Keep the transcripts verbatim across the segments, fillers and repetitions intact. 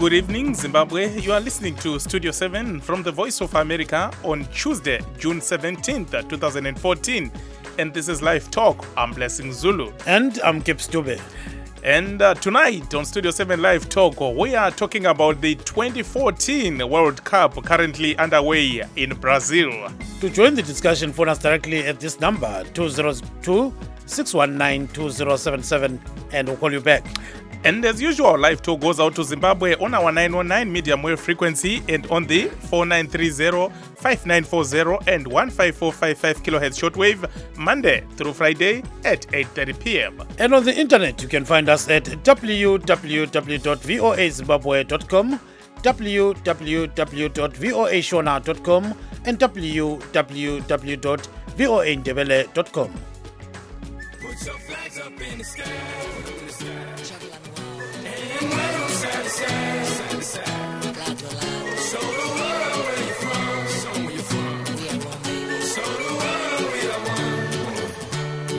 Good evening, Zimbabwe. You are listening to Studio seven from the Voice of America on Tuesday, June seventeenth, twenty fourteen. And this is Live Talk. I'm Blessing Zulu. And I'm Kip Stube. And uh, tonight on Studio seven Live Talk, we are talking about the twenty fourteen World Cup currently underway in Brazil. To join the discussion, phone us directly at this number, two zero two, six one nine, two zero seven seven, and we'll call you back. And as usual, Live Talk goes out to Zimbabwe on our nine one nine medium wave frequency and on the four nine three zero, five nine four zero and one five four five five kilohertz shortwave, Monday through Friday at eight thirty p.m. And on the internet, you can find us at w w w dot voa zimbabwe dot com, w w w dot voa shona dot com, and w w w dot voa ndebele dot com. Put your flags up in the sky. And wave side to side, side to side. Show the world where you're from, show where you're from. Show the world we are one.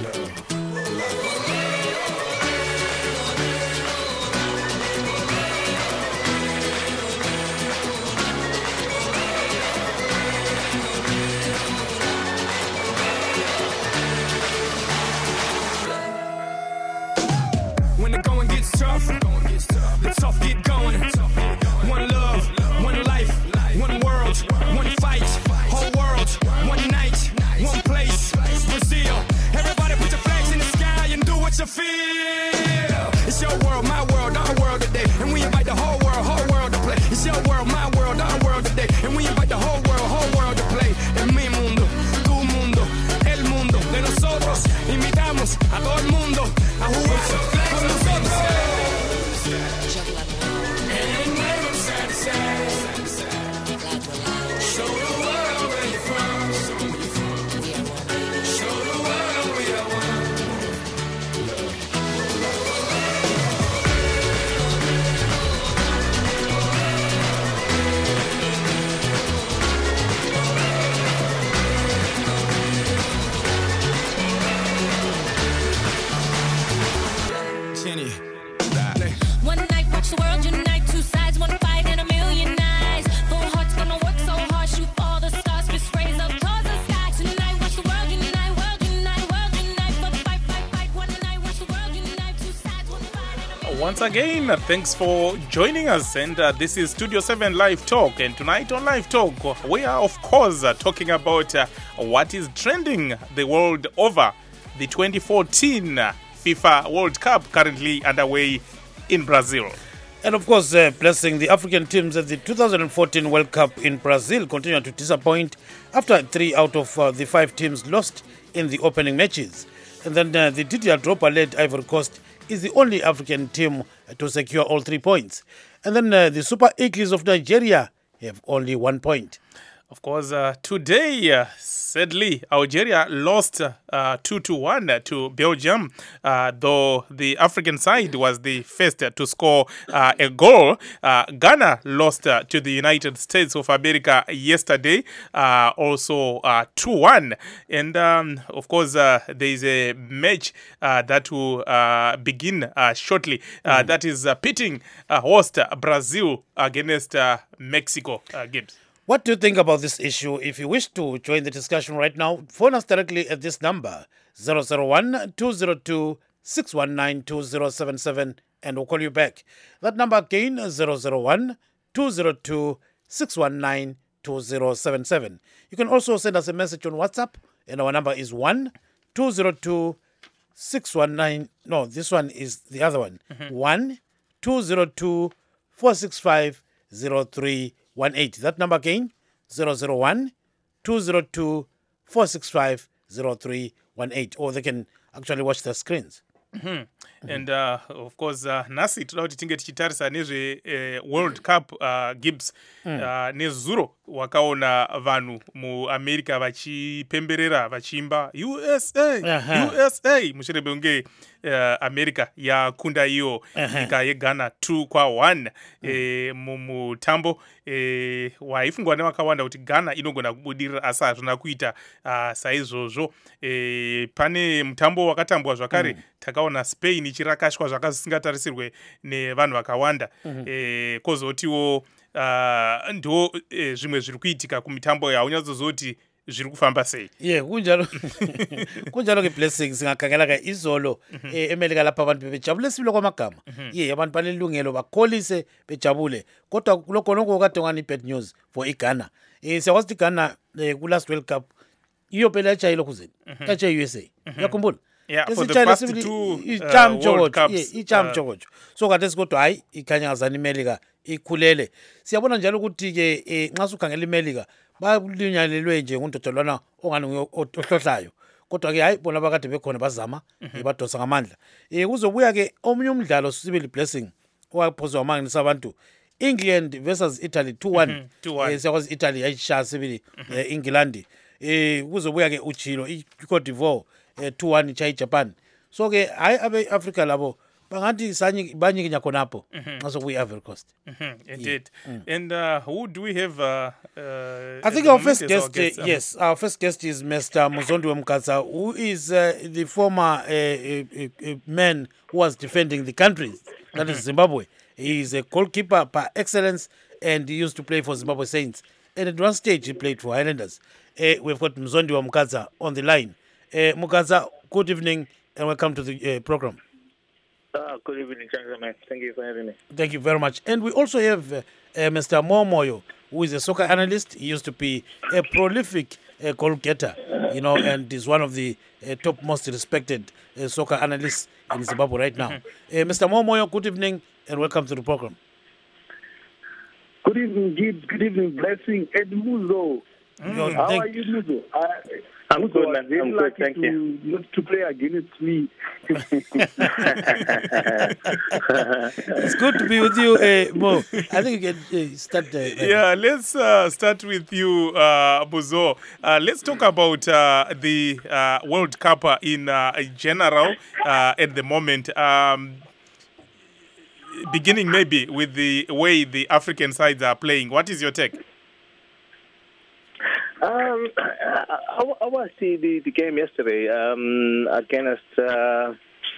When the going gets tough, the tough get going. One love, one life, one world, one fight. Whole world, one night, one place. Brazil. Everybody put your flags in the sky and do what you feel. It's your world, my world, our world today. And we invite the whole world, whole world to play. It's your world, my world, our world today. And we invite the whole world, whole world to play. En mi mundo, tu mundo, el mundo de nosotros. Invitamos a todo el mundo a jugar con nosotros. And wave them side to side, side to side. Show the world where you're from, show where you're from. Show the world we are one. Jenny. One night, watch the world unite. Two sides, one fight, and a million eyes. Full hearts gonna work so hard, shoot all the stars, fist raise up towards the sky. Tonight, watch the world unite, world unite, world unite. For the fight, fight, fight. One night, watch the world unite. Two sides, one fight, and a million. Once again, uh, thanks for joining us. And uh, this is Studio seven Live Talk. And tonight on Live Talk, we are, of course, uh, talking about uh, what is trending the world over. The twenty fourteen uh, FIFA World Cup currently underway in Brazil. And of course, uh, blessing the African teams at the two thousand fourteen World Cup in Brazil continue to disappoint after three out of uh, the five teams lost in the opening matches. And then uh, the Didier Drogba-led Ivory Coast is the only African team to secure all three points. And then uh, the Super Eagles of Nigeria have only one point. Of course, uh, today, uh, sadly, Algeria lost uh, two to one to Belgium, uh, though the African side was the first to score uh, a goal. Uh, Ghana lost uh, to the United States of America yesterday, uh, also uh, two one. And, um, of course, uh, there is a match uh, that will uh, begin uh, shortly. Uh, mm. That is uh, pitting uh, host Brazil against uh, Mexico. Uh, Gibbs. What do you think about this issue? If you wish to join the discussion right now, phone us directly at this number, zero zero one, two zero two, six one nine, two zero seven seven, and we'll call you back. That number again, zero zero one, two zero two, six one nine, two zero seven seven. You can also send us a message on WhatsApp, and our number is one, two zero two, six one nine. No, this one is the other one. Mm-hmm. one, two zero two, four six five, zero three one eight. That number again, zero zero one, two zero two, four six five, zero three one eight. Or they can actually watch the screens. Mm-hmm. Mm-hmm. And uh, of course, uh, nasi toda kuti tinge tichitarisa nezve uh, World Cup uh, Gibbs mm. uh, nezuro wakaona vanhu muamerica vachipemberera vachiimba U S A Aha. U S A mushure mekunge uh, america yakunda iyo nyika yeghana two kwa one eh, mumutambo eh, waifungwa nevakawanda kuti ghana inogona kubudirira asi hazvina kuita uh, saizvozvo eh, pane mutambo wakatambwa zvakare mm. takaona spain ichirakashwa zvakasingatarisirwe nevanhu vakawanda mm-hmm. eh, kwozotiwo uh, ndo eh, zvimwe zviri kuitika kumitambo yaunyatsozoti zviri kufamba sei ye kunjalo kunjalo ke blessing singakhangela ke izolo eh, emelika lapha abantu bejabule sibilo kwamagama ye abantu balelungelo bakholise bejabule kodwa lokho noko kade ngani bad news for iGhana eh siyakwazi iGhana eh, ku last World Cup iyo phela ejayile kuzeni ejayi U S A uyakhumbula Yeah, for the Esitshele past sibili- two uh, ijam World jokojo, Cups. ye, ijam uh, jokojo. So kade sikodwa hayi ikhanya ngazani imelika ikhulele siyabona njalo ukuthi ke eh, nxa sukhangela imelika balunyalelwe nje ngundodolwana ongani nguye ohlohlayo kodwa ke hayi bona bakade bekhona bazama eh, badosa ngamandla eh kuzobuya ke omunye umdlalo sibili blessing owaphozwa amanginisa abantu England versus Italy two one two one. eh siyakwazi Italy yayishaya sibili eh, England eh kuzobuya ke ujilo iCote d'Ivoire eh, two one ichayi Japan so ke hayi abe Africa labo bangathi sanye banyikinya khonapho nxa sokuyi Ivory Coast. mhm, indeed. And uh, who do we have? Uh, uh, I at think the our moment first as our guest, guest? uh, Uh, yes, our first guest is Mister Muzondi Mkaza, who is uh, the former uh, uh, uh, man who was defending the country, that is Zimbabwe. He is a goalkeeper by excellence, and he used to play for Zimbabwe Saints. And at one stage, he played for Highlanders. Uh, we've got Muzondi Mkaza on the line. Uh, Mkaza, good evening, and welcome to the uh, program. Uh, good evening, gentlemen. Thank you for having me. Thank you very much. And we also have uh, uh, Mister Momoyo, who is a soccer analyst. He used to be a prolific uh, goal getter, you know, and is one of the uh, top most respected uh, soccer analysts in Zimbabwe right now. Uh, Mister Momoyo, good evening and welcome to the program. Good evening, Gibbs. Good evening, Blessing. Ed Muzo. Yo, How thank- are you, Muzo? I, I'm Muzo, good, I'm man. very I'm good, lucky thank to, you. Not to play against me. It's good to be with you, uh, Mo. I think you can uh, start. Uh, Yeah, let's uh, start with you, uh, Buzo. Uh, let's talk about uh, the uh, World Cup uh, in uh, general uh, at the moment. Um, beginning maybe with the way the African sides are playing. What is your take? Um, I, I, I watched the, the, the game yesterday um, against uh,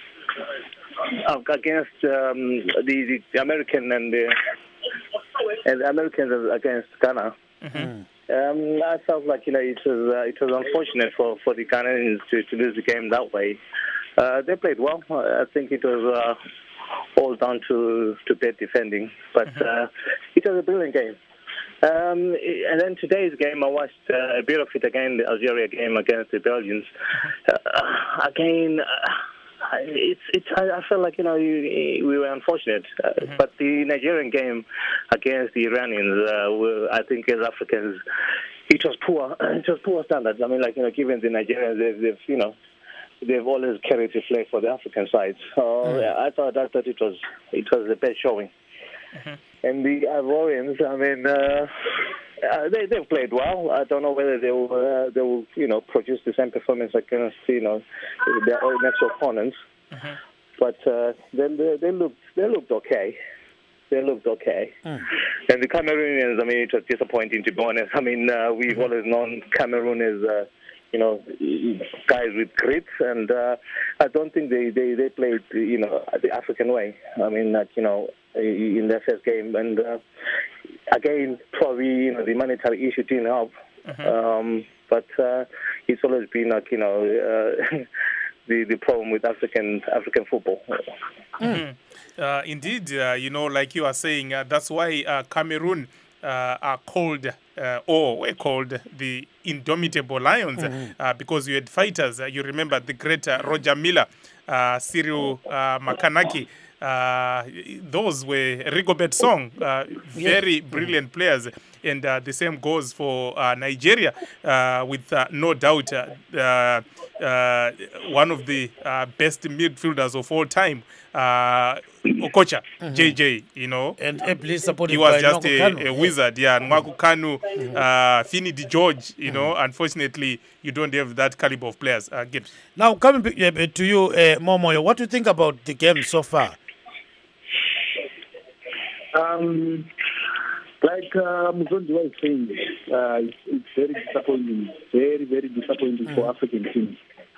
against um, the, the American and the and the Americans against Ghana. Um, I felt like you know it was uh, it was unfortunate for, for the Ghanaians to, to lose the game that way. Uh, they played well. I think it was uh, all down to to bad defending, but uh, it was a brilliant game. Um, and then today's game, I watched uh, a bit of it again, the Algeria game against the Belgians. Uh, again, uh, it's it's. I, I felt like you know we, we were unfortunate, uh, mm-hmm. but the Nigerian game against the Iranians, uh, were, I think as Africans, it was poor. It was poor standards. I mean, like you know, given the Nigerians, they've, they've you know. They've always carried the flag for the African side. So mm-hmm. yeah, I thought I thought it was it was the best showing. Mm-hmm. And the Ivorians, I mean, uh, uh, they they've played well. I don't know whether they will uh, they will you know produce the same performance against you know their next opponents. Mm-hmm. But uh, they, they they looked they looked okay. They looked okay. Mm. And the Cameroonians, I mean, it was disappointing to be honest. I mean, uh, we've mm-hmm. always known Cameroon as uh, you know, guys with grit, and uh, I don't think they, they, they played, you know, the African way. I mean, like, you know, in their first game. And uh, again, probably, you know, the monetary issue didn't help. Uh-huh. Um, but uh, it's always been, like, you know, uh, the, the problem with African African football. Mm. Uh, indeed, uh, you know, like you are saying, uh, that's why uh, Cameroon uh, are called uh, or were called the Indomitable Lions, mm-hmm. uh, because you had fighters. Uh, you remember the great uh, Roger Miller, uh, Cyril uh, Makanaki. Uh, those were Rigobert Song, uh, very yeah. brilliant players. And uh, the same goes for uh, Nigeria, uh, with uh, no doubt uh, uh, uh, one of the uh, best midfielders of all time, uh, Okocha, J J, you know. And ably supported He was by just Nwaku a, Kanu. a wizard, yeah. Nwaku Kanu, uh, Fini Di George, you know. Unfortunately, you don't have that caliber of players. Uh, Gibbs. Now, coming b- uh, to you, uh, Momoyo, what do you think about the game so far? Um, like uh, Muzondi was saying, uh, it's, it's very disappointing, very, very disappointing mm. for African teams.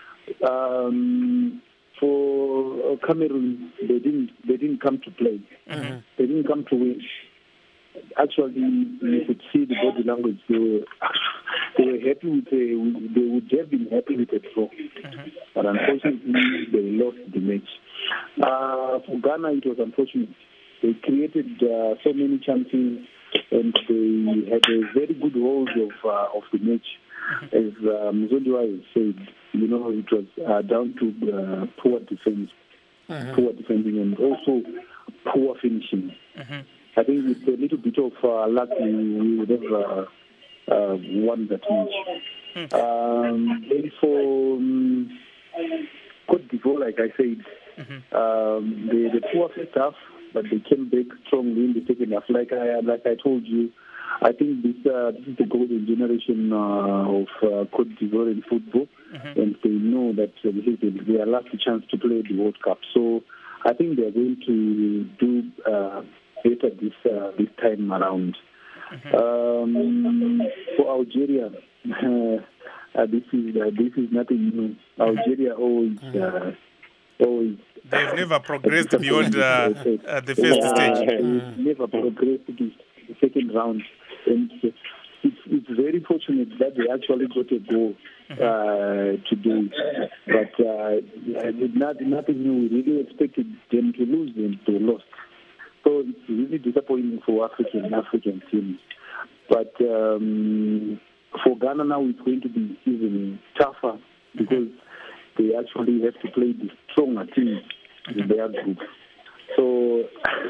Um, for Cameroon, they didn't, they didn't come to play. Mm-hmm. They didn't come to win. Actually, you could see the body language. They were, they were happy with the, they would have been happy with the draw. Mm-hmm. But unfortunately, they lost the match. Uh, for Ghana, it was unfortunate. They created uh, so many chances, and they had a very good hold of uh, of the match. Mm-hmm. As uh, Muzondiwa said, you know, it was uh, down to uh, poor defense, mm-hmm. poor defending, and also poor finishing. Mm-hmm. I think with a little bit of uh, luck, we would have uh, uh, won that match. Mm-hmm. Um, then for um, Côte d'Ivoire, like I said, mm-hmm. um, the, the poor first half, but they came back strongly in the second half. Like I like I told you, I think this uh, this is the golden generation uh, of uh, Côte d'Ivoire in football, mm-hmm. and they know that uh, this is their last chance to play the World Cup. So I think they are going to do uh, better this uh, this time around. Mm-hmm. Um, for Algeria, uh, this is uh, this is nothing new. Algeria always. Uh, always They've never progressed beyond uh, uh, the first yeah, stage. Mm. Never progressed to the second round. And it's, it's very fortunate that they actually got a goal uh, to do it. But uh, not, nothing new. We really expected them to lose, and they lost. So it's really disappointing for African African teams. But um, for Ghana now, it's going to be even tougher because they actually have to play the stronger teams in their group. So,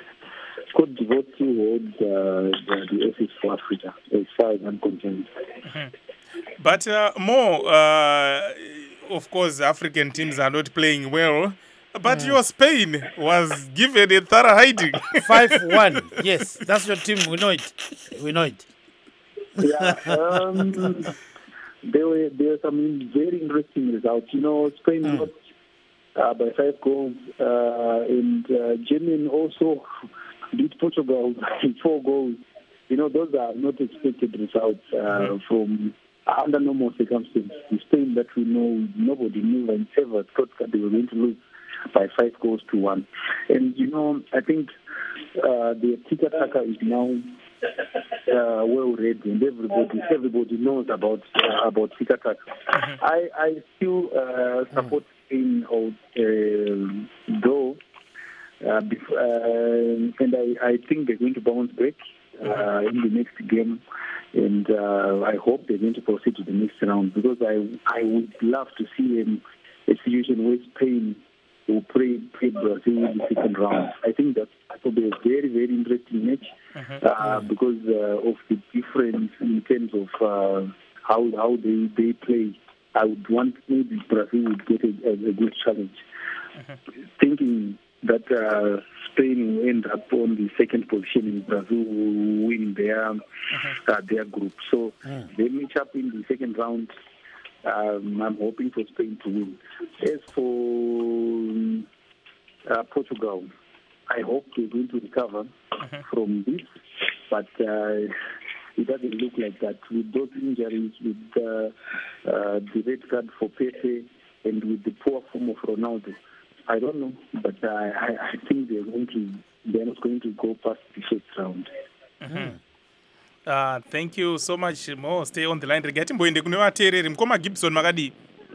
Côte d'Ivoire still holds uh, the, the office for Africa, as far as I'm concerned. Mm-hmm. But uh, more, uh, of course, African teams are not playing well. But mm. your Spain was given a thorough hiding. five one. Yes, that's your team. We know it. We know it. Yeah. Um, There were there were some very interesting results. You know, Spain mm. lost uh, by five goals, uh, and uh, Germany also beat Portugal by four goals. You know, those are not expected results uh, mm. from under normal circumstances. The Spain that we know, nobody knew and ever thought that they were going to lose by five goals to one. And you know, I think uh, the tiki-taka is now Uh, well read, and everybody everybody knows about uh, about tiki-taka. Mm-hmm. I I still uh, support Spain, mm. uh, though, uh, bef- uh, and I, I think they're going to bounce back uh, in the next game, and uh, I hope they're going to proceed to the next round because I I would love to see um, a situation where Spain will play, play Brazil in the second round. I think that will be a very, very interesting match uh-huh. uh, because uh, of the difference in terms of uh, how how they, they play. I would want maybe Brazil would get a, a, a good challenge. Uh-huh. Thinking that uh, Spain will end up on the second position and Brazil will win their uh-huh. uh, their group. So uh-huh. they match up in the second round. Um, I'm hoping for Spain to win. As for uh, Portugal, I hope they're going to recover uh-huh. from this, but uh, it doesn't look like that. With those injuries, with uh, uh, the red card for Pepe, and with the poor form of Ronaldo, I don't know, but I, I, I think they're going to they're not going to go past the first round. Uh-huh. Uh, thank you so much, Mo. Stay on the line. Regati mboende kune vateereri mukoma Gibson makadi.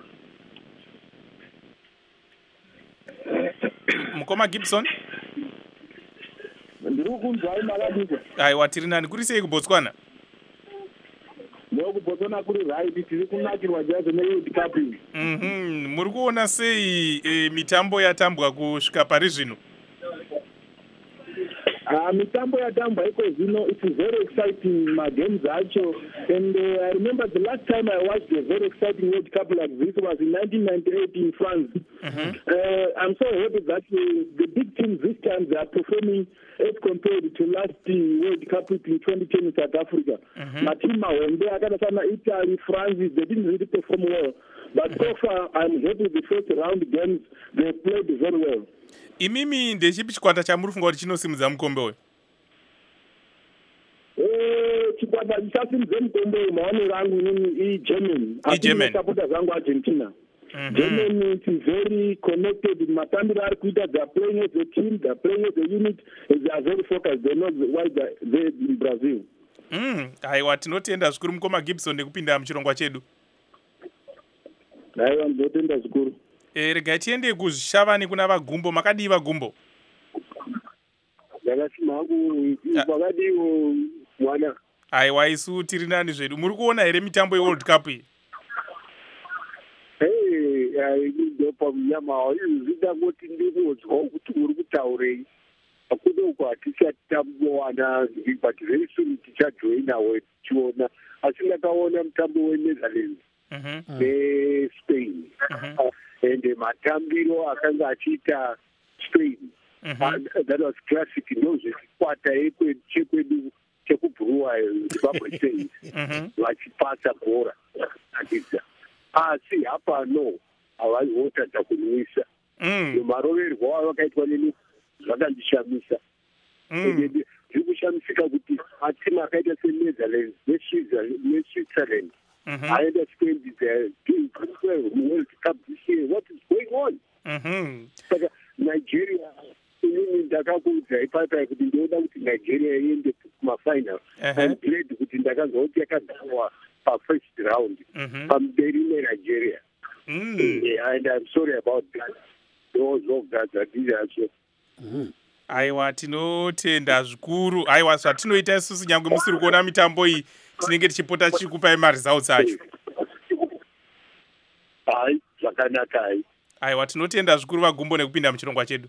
Mukoma Gibson. Ndiri kunzwa makadi. Aiwa tiri nani kuri sei kuBotswana? Ndiri kuBotswana kuri right tiri kunakirwa jazi neWorld Cup. Mhm. Muri kuona sei e, mitambo yatambwa kusvika pari zvino? Ah, mitambo yatamba iko zvino, it's very exciting magames acho, and uh, I remember the last time I watched a very exciting World Cup like this was in nineteen ninety-eight in France. Mm-hmm. uh, I'm so happy that uh, the big teams this time they are performing as compared to last uh, World Cup in twenty ten in South Africa. Mhm. Matima when they are kana Italy, France, they didn't really perform well, but so far I'm happy the first round games they played very well. Imimi ndechipi chikwata chamuri kufunga kuti chinosimudza mukombe uyu? Eh, chikwata chichasimudza mukombe uyu maonero angu inini iGerman. iGerman. Supporters zangu Argentina. Mhm. Germany is very connected. Matambiro ari kuita, they are playing as a team, they are playing as a unit, and they are very focused. They know why they are there in Brazil. Mm, aiwa tinotenda zvikuru mukoma Gibson nekupinda muchirongwa chedu. Aiwa ndotenda zvikuru. E, regai tiende kuzvishavani kuna vagumbo. Makadii vagumbo? Ndakasima hangu vakadiwo mwana. Aiwa isu tiri nani zvedu. Muri kuona here mitambo yeWorld Cup iyi? Hey, ndopa mnyama zvida kuti ndinozwa kuti muri kutaurei. Hakuna uko hatisati tambowana, but very soon tichajoinawo tichiona. Asi ndakaona mutambo weNetherlands neSpain. And matambiro akanga achiita Spain. That was classic. Ndozvikwata chekwedu chekubhuruwa Zimbabwe Saints vachipasa bhora. Asi hapano havasi votadza kunwisa. Maroverwo avakaitwa neni zvakandishamisa. Ndiri kushamisika kuti matimu akaita seNetherlands neSwitzerland aenda Spain doing well World Cup this year. What is going on? Saka Nigeria inini ndakakuudza ipapai kuti ndoda kuti Nigeria iende kumafinal. I'm glad kuti ndakazoti yakadhawa pafirst round pamberi neNigeria. And I'm sorry about that. Those of that that did also. Aiwa tinotenda zvikuru. Aiwa zvatinoita isusu nyangwe musiri kuona mitambo iyi tinenge tichipota tichikupai maresults acho. Hai, zvakanaka hai. Aiwa tinotenda zvikuru vagumbo nekupinda muchirongwa chedu.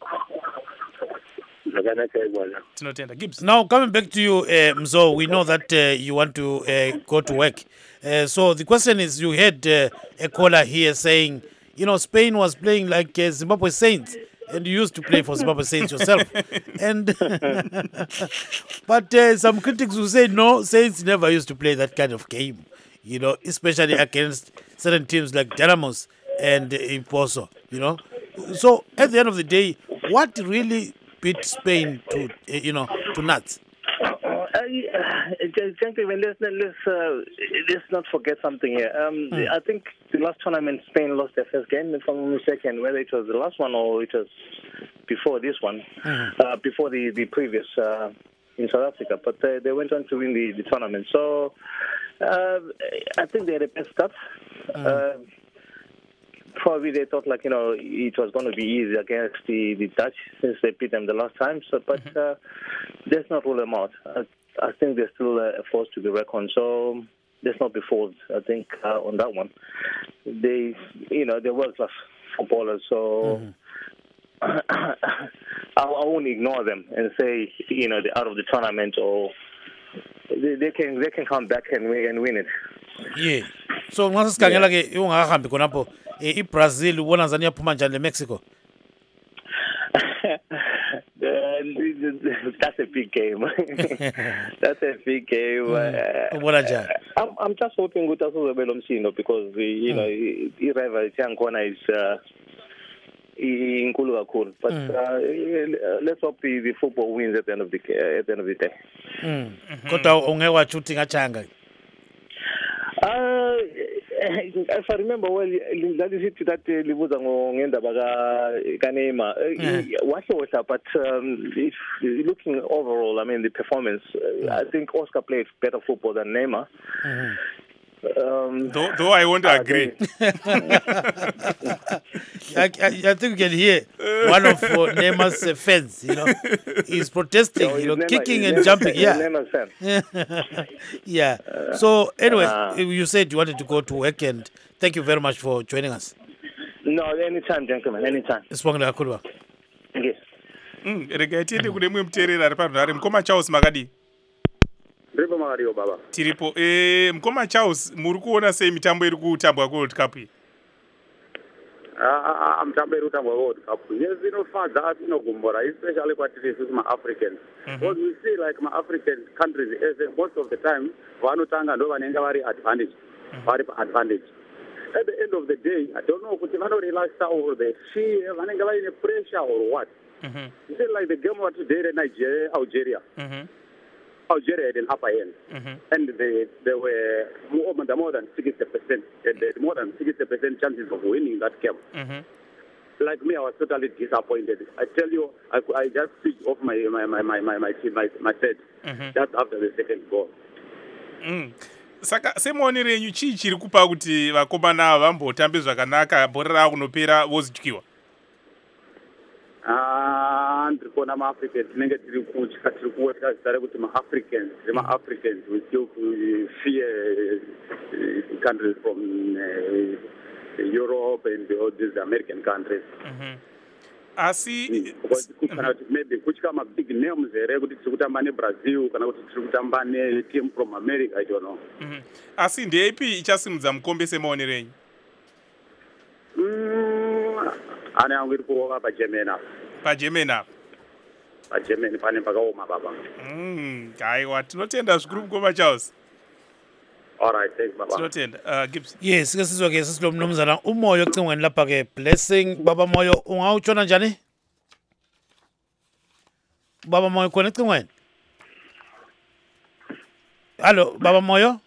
Zvakanaka hai mwana. Tinotenda. Gibbs. Now coming back to you, uh, Mzo, we know that uh, you want to uh, go to work. Uh, so the question is, you had uh, a caller here saying, you know, Spain was playing like uh, Zimbabwe Saints. And you used to play for Zimbabwe Saints yourself. and But uh, some critics will say, no, Saints never used to play that kind of game, you know, especially against certain teams like Dynamos and uh, Imposo, you know. So at the end of the day, what really beat Spain to, uh, you know, to nuts? Gentlemen, let's let's uh, let's not forget something here. Um, mm. I think the last tournament Spain lost their first game, if I'm not mistaken, whether it was the last one or it was before this one, mm. uh, before the the previous uh, in South Africa. But uh, they went on to win the, the tournament. So uh, I think they had a best start. Mm. Uh, Probably they thought, like, you know, it was going to be easy against the, the Dutch since they beat them the last time. So, but uh, let's not rule them out. I, I think they're still a force to be reckoned. So let's not be fooled, I think, uh, on that one. They, you know, they're world-class footballers. So mm-hmm. I, I won't ignore them and say, you know, they're out of the tournament, or they, they can they can come back and win, and win it. Yeah. So once sikhangela ke ungahambi khonapho iBrazil ubona zani yaphuma njani leMexico. That's a big game. That's a big game. Mm. Uh, I'm, I'm just hoping ukuthi asizobe lo msindo because the, you mm. know i-rivalry yankhona is uh, inkulu kakhulu. But mm. uh, let's hope the, the football wins at the end of the uh, at the end of the day. Mm. Kodwa ungeke wachuthi ngachanga. Uh, if I remember well, that is it that libuza ngendaba ka Neymar. Wahle but um, if looking overall, I mean the performance, uh, I think Oscar played better football than Neymar. Mm-hmm. Um, though, though I want to uh, agree. I, I, I think you can hear one of uh, Neymar's uh, fans, you know, he's protesting, no, you know, Neymar, kicking and Neymar, jumping. Yeah. Fan. yeah. Uh, so anyway, uh, you said you wanted to go to work, and thank you very much for joining us. No, anytime, gentlemen, anytime. Yes. Mm, regai tiende kune mumwe muteereri ari parunhare. Mukoma Charles makadi? Ndiripo makadiyo baba. Tiripo. Eh, Mukoma Charles, muri kuona sei mitambo iri kutambwa kuWorld Cup iyi? Ah, mitambo iri kutambwa kuWorld Cup. Yes, inofadza asi inogombora, especially kwatiri isusu ma-Africans. Because we see like ma-African countries, most of the time, vanotanga ndo vanenge vari advantage. Vari pa-advantage. At the end of the day, I don't know kuti vanorelax or they fear, vanenge vaine pressure or what. Mhm. You see like the game what today in Nigeria, Algeria. Mhm. Algeria had an upper end, Mhm. and they they were more, more than sixty percent, and they had more than sixty percent chances of winning that game. Mhm. Like me, I was totally disappointed. I tell you, I, I just switched off my my my my my my my, my set Mhm. just after the second goal. Mm. Saka semuonere yenyu chii chiri kupa kuti vakomana ava vambotambe zvakanaka bhora rava kunopera vozityiwa? Ah, ndiri kuona ma-Africans tinenge tiri kutya, tiri kuotya zita rekuti ma-Africans, ma-Africans we still fear uh, countries from uh, Europe and all these American countries. Mhm. Asi Kana kuti maybe kutya ma-big names here kuti tiri kutamba neBrazil kana kuti tiri kutamba ne-team from America, I don't know. Mhm. Asi ndeipi ichasimudza mukombe semaonero enyu? Mm, ane yangu iri kuova paGermany apa. PaGermany apa? PaGermany pane pakaoma baba. Mm, haiwa tinotenda zvikuru Mukoma Charles. All right, thanks baba. Tinotenda. Uh, Gibbs. Yes, ke sizwa ke sisilo mnumzana umoyo ocingweni lapha ke Blessing. Baba Moyo ungawutshona njani? Baba Moyo khona ecingweni? Hallo Baba Moyo?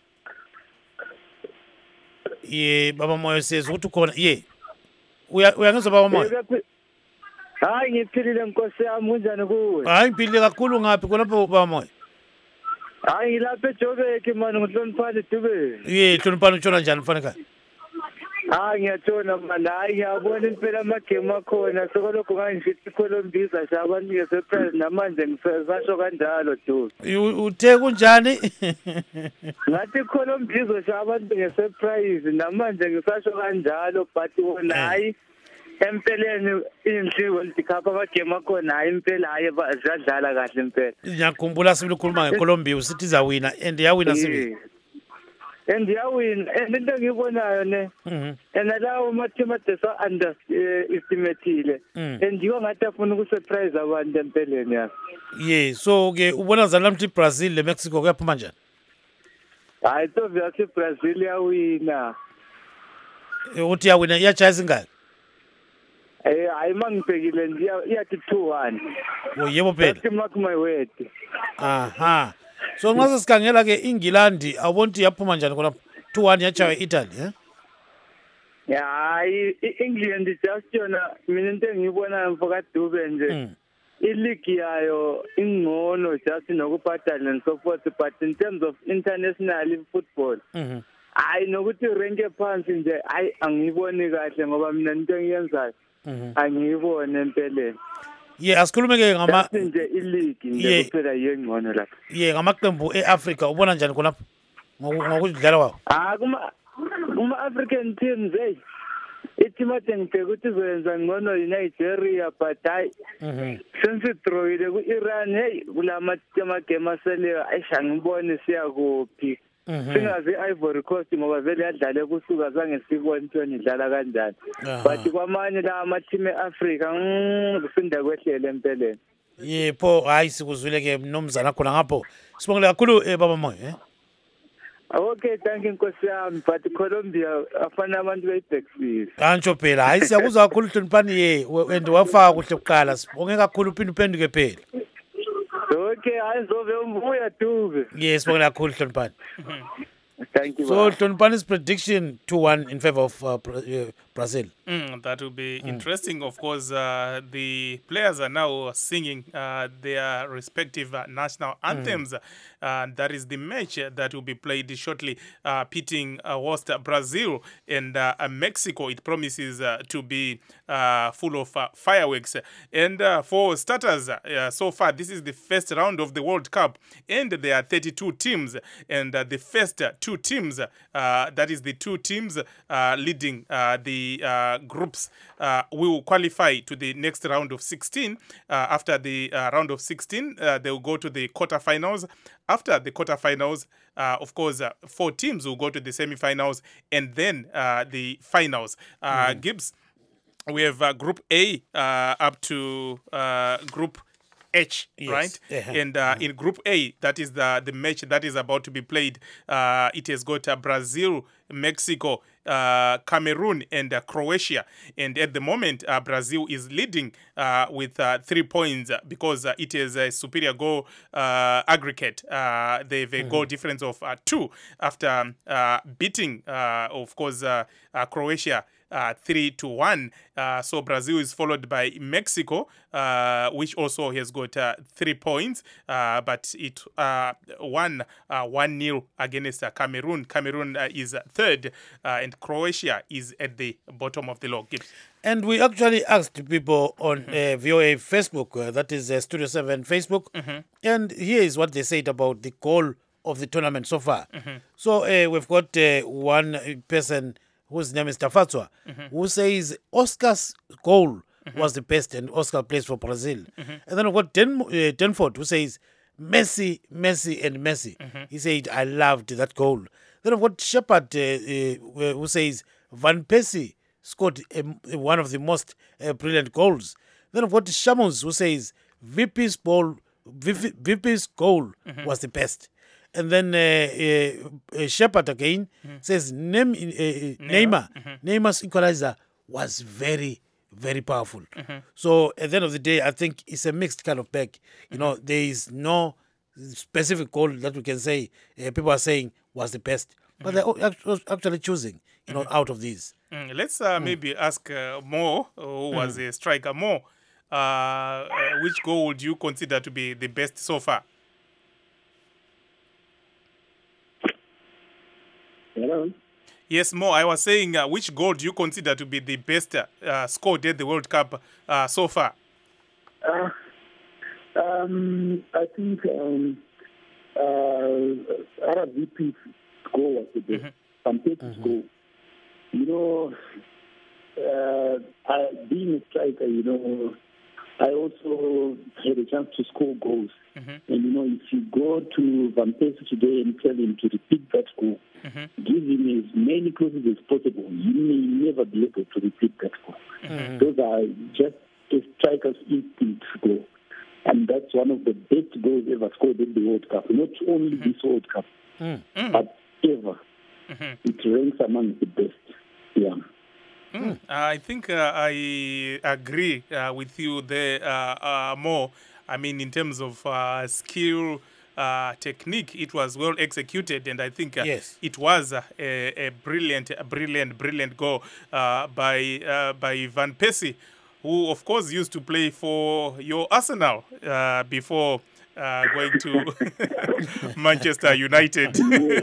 Ye Baba Moyo sezwa ukuthi khona ye. Uya uyangizwa Baba Moyo? Hayi ngiphilile Nkosi yami kunjani kuwe? Hayi ngiphilile kakhulu ngaphi khonapho Baba Moyo? Hayi ngilapha eJobek manje ngihloniphani Dube. Ye hloniphani utshona njani mfaneka? Hayi ngiyatshona manje hayi ngiyabona impela amagame akhona sokolokho ngangithi iKolombisa shabantu ngesurprise namanje ngisasho kanjalo Dube. Uthe kunjani? Ngathi iKolombisa shabantu ngesurprise namanje ngisasho kanjalo but wona hayi empeleni inhli World Cup amagame akhona hayi impela hayi bazadlala kahle impela. Ngiyakhumbula sibili ukukhuluma ngeColombia usithi izawina and yawina sibili. And yawina and into engiyibonayo ne and lawo ama-team adesa underestimatile and yiwo ngathi afuna ukusurprise abantu empeleni yami. Ye so ke ubona zana mthi Brazil le Mexico kuyaphuma njani? Hayi to vyathi Brazil yawina. Uthi yawina iyajaya ingaki? Eh hayi mangibhekile nje iyathi two one. Oh yebo phela. That's mark my word. Aha. So nxa sikhangela ke England awubonti yaphuma njani khona two one yachaya Italy eh? Ya hayi iEngland just yona mina into engiyibona mfoka Dube nje. I-league yayo ingcono just nokubhadala and so forth but in terms of international football hayi nokuthi rank phansi nje hayi angiyiboni kahle ngoba mina into engiyenzayo angiyibone empeleni. Ye asikhulume ke ngama nje i-league nje kuphela yengcono lapha. Ye ngamaqembu eAfrica ubona njani khona ngokudlala kwawo? Ah kuma kuma African teams hey ithi manje ngibheka ukuthi izoyenza ngcono iNigeria but hayi since throwile ku-Iran hey kulama game aseleyo ayisha ngibone siya kuphi. Singazi i-Ivory Coast ngoba vele yadlale kusuka zange sibone into idlala kanjani but kwamanye la ama-team e-Africa kusinda kwehlele empeleni. Yepho hayi sikuzwile ke mnomzana khona ngapho sibongile kakhulu eh Baba Moyo eh. Okay, thank you Nkosi yami but Colombia afana abantu beyibhekisile. Kantsho phela hayi siyakuzwa kakhulu hloniphani ye and wafaka kuhle kuqala sibonge kakhulu uphinde uphenduke phela. Okay, ayizobe umbuya Dube. Yes, sibonge kakhulu hloniphani. Thank you. So Hloniphani's prediction two one in favor of uh, Brazil. Mm, that will be mm. interesting. Of course, uh, the players are now singing uh, their respective uh, national anthems. Mm. Uh, that is the match that will be played shortly, uh, pitting uh, host Brazil and uh, Mexico. It promises uh, to be uh, full of uh, fireworks. And uh, for starters, uh, so far, this is the first round of the World Cup. And there are thirty-two teams. And uh, the first two teams, uh, that is the two teams uh, leading uh, the uh, groups, uh, will qualify to the next round of sixteen. Uh, after the uh, round of sixteen, uh, they will go to the quarterfinals. After the quarterfinals, uh, of course, uh, four teams will go to the semifinals and then uh, the finals. Uh, mm. Gibbs, we have uh, Group A uh, up to uh, Group H, Yes. right? Uh-huh. And uh, in Group A, that is the, the match that is about to be played. Uh, it has got uh, Brazil, Mexico, uh, Cameroon, and uh, Croatia. And at the moment, uh, Brazil is leading uh, with uh, three points uh, because uh, it is a superior goal uh, aggregate. Uh, they have a goal difference of uh, two after uh, beating, uh, of course, uh, uh, Croatia. Uh, three to one. Uh, so Brazil is followed by Mexico, uh, which also has got uh, three points, uh, but it uh, won uh, one nil against uh, Cameroon. Cameroon uh, is third, uh, and Croatia is at the bottom of the log. And we actually asked people on uh, V O A Facebook, uh, that is uh, Studio seven Facebook, Mm-hmm. and here is what they said about the goal of the tournament so far. So uh, we've got uh, one person whose name is Tafatswa, who says Oscar's goal was the best and Oscar plays for Brazil. And then we've got Den, uh, Denford, who says Messi, Messi, and Messi. He said, I loved that goal. Then we've got Shepard, uh, uh, who says Van Persie scored um, one of the most uh, brilliant goals. Then we've got Shamus, who says V P's ball, V P's goal was the best. And then uh, uh, uh, Shepard again says Neym, uh, uh, Neymar, Neymar's equalizer was very, very powerful. So at the end of the day, I think it's a mixed kind of bag. You know, there is no specific goal that we can say uh, people are saying was the best, but they're act- actually choosing, you know, out of these. Mm, let's uh, maybe ask uh, Mo, who was a striker. Mo, uh, uh, which goal would you consider to be the best so far? Hello? Yes, Mo, I was saying, uh, which goal do you consider to be the best uh, scored at the World Cup uh, so far? Uh, um, I think um, uh, Arab V P's goal was the best. Van Persie's goal. You know, uh, I, being a striker, you know, I also had a chance to score goals. And, you know, if you go to Van Persie today and tell him to repeat that goal, give him as many crosses as possible, you may never be able to repeat that goal. Those are just a striker's instinct goal. And that's one of the best goals ever scored in the World Cup. Not only this World Cup, but ever. It ranks among the best. Yeah. Mm. I think uh, I agree uh, with you there, uh, uh, Mo. I mean, in terms of uh, skill, uh, technique, it was well executed, and I think uh, Yes. it was uh, a, a brilliant, a brilliant, brilliant goal uh, by uh, by Van Persie, who, of course, used to play for your Arsenal uh, before uh, going to Manchester United.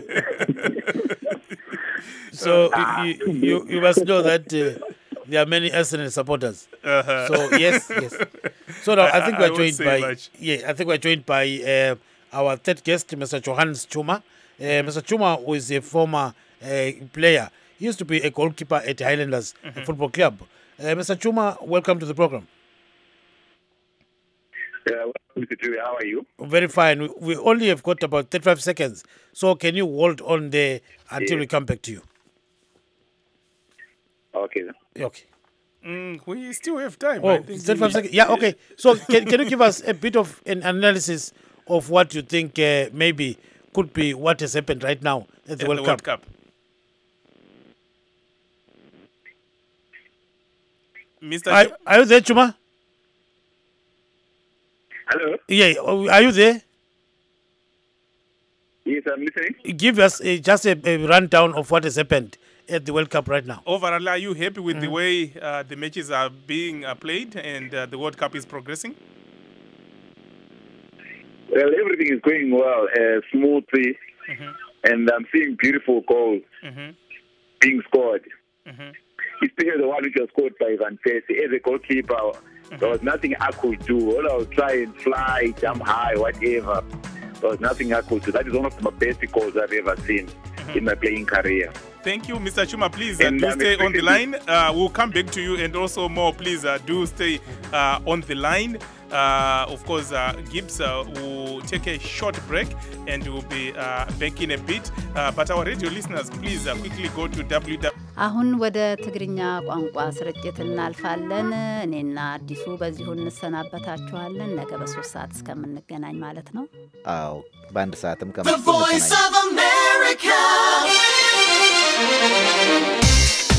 So you, you, you must know that uh, there are many Arsenal supporters. Uh-huh. So yes, yes. So now I think I- I we're won't joined say by much. yeah, I think we're joined by uh, our third guest, Mister Johannes Chuma. Uh, Mister Chuma was a former uh, player. He used to be a goalkeeper at Highlanders Football Club. Uh, Mister Chuma, welcome to the program. Yeah, well, Mister Chewy, how are you? Very fine. We, we only have got about thirty-five seconds. So can you hold on there until Yeah. we come back to you? Okay. then. Okay. Mm, we still have time. Oh, I think thirty-five we- seconds. Yeah, okay. So can, can you give us a bit of an analysis of what you think uh, maybe could be what has happened right now at the, at World, the Cup? World Cup. Mister Are, Chu- are you there, Chuma? Hello? Yeah, oh, are you there? Yes, I'm listening. Give us uh, just a, a rundown of what has happened at the World Cup right now. Overall, are you happy with the Mm. way uh, the matches are being uh, played and uh, the World Cup is progressing? Well, everything is going well, uh, smoothly, and I'm seeing beautiful goals Mm-hmm. being scored. Mm-hmm. Especially the one which was scored by Van Persie. As a goalkeeper, there was nothing I could do. All I would try and fly, jump high, whatever. There was nothing I could do. That is one of the best goals I've ever seen. in my playing career. Thank you, Mister Chuma. Please uh, And do I'm stay on the expecting- line. Uh, we'll come back to you, and also more. Please uh, do stay uh, on the line. Uh, of course, uh, Gibbs uh, will take a short break, and we'll be uh, back in a bit. Uh, but our radio listeners, please uh, quickly go to w w w አሁን ወደ ትግርኛ ቋንቋ ስርጭት እናልፋለን። እኔና አዲሱ በዚሁ እንሰናበታችኋለን። ነገ በሶስት ሰዓት እስከምንገናኝ ማለት ነው። አዎ በአንድ ሰዓትም The Voice of America